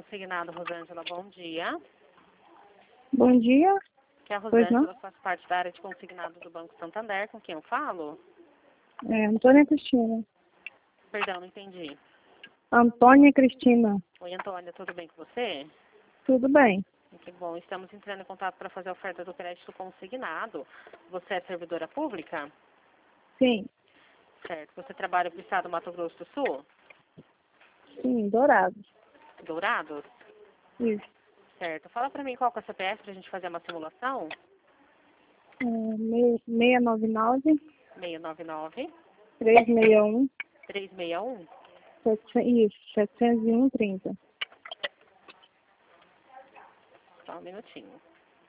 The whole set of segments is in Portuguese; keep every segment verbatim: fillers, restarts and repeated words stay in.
Consignado, Rosângela, bom dia. Bom dia. Que a Pois não? Rosângela faz parte da área de consignado do Banco Santander, com quem eu falo? É, Antônia Cristina. Perdão, não entendi. Antônia Cristina. Oi, Antônia, tudo bem com você? Tudo bem? Que bom, estamos entrando em contato para fazer a oferta do crédito consignado. Você é servidora pública? Sim. Certo. Você trabalha para o estado do Mato Grosso do Sul? Sim, Dourado. Dourados? Isso. Certo. Fala para mim qual que é o C P F para a gente fazer uma simulação. É, seis nove nove, seiscentos e noventa e nove, três seis um, trezentos e sessenta e um. sete, isso, setecentos e um, trinta. Só um minutinho.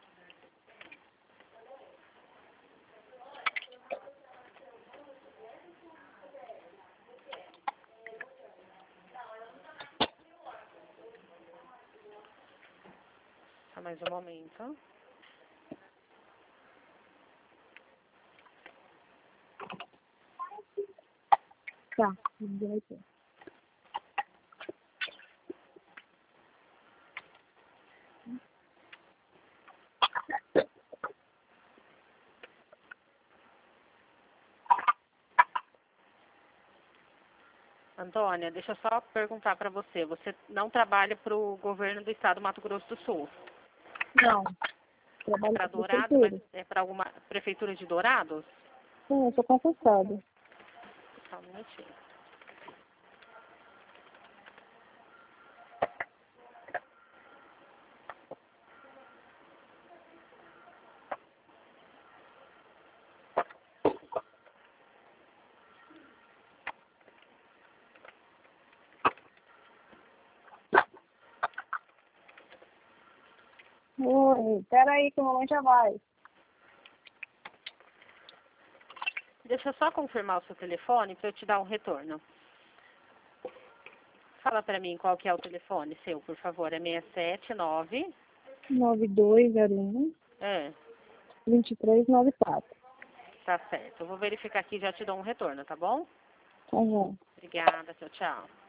Só mais um momento. Tá, direito. Antônia, deixa eu só perguntar para você. Você não trabalha para o governo do estado do Mato Grosso do Sul? Não, É trabalho para com Dourados, mas prefeitura. é para alguma prefeitura de Dourados? Sim, eu sou concursada. Só um minutinho. Oi, peraí que a mamãe já vai. Deixa eu só confirmar o seu telefone para eu te dar um retorno. Fala para mim qual que é o telefone seu, por favor. É seis sete nove... nove dois zero um, É, dois três nove quatro. tá certo. Eu vou verificar aqui e já te dou um retorno, tá bom? Tá bom. Obrigada, tchau, tchau.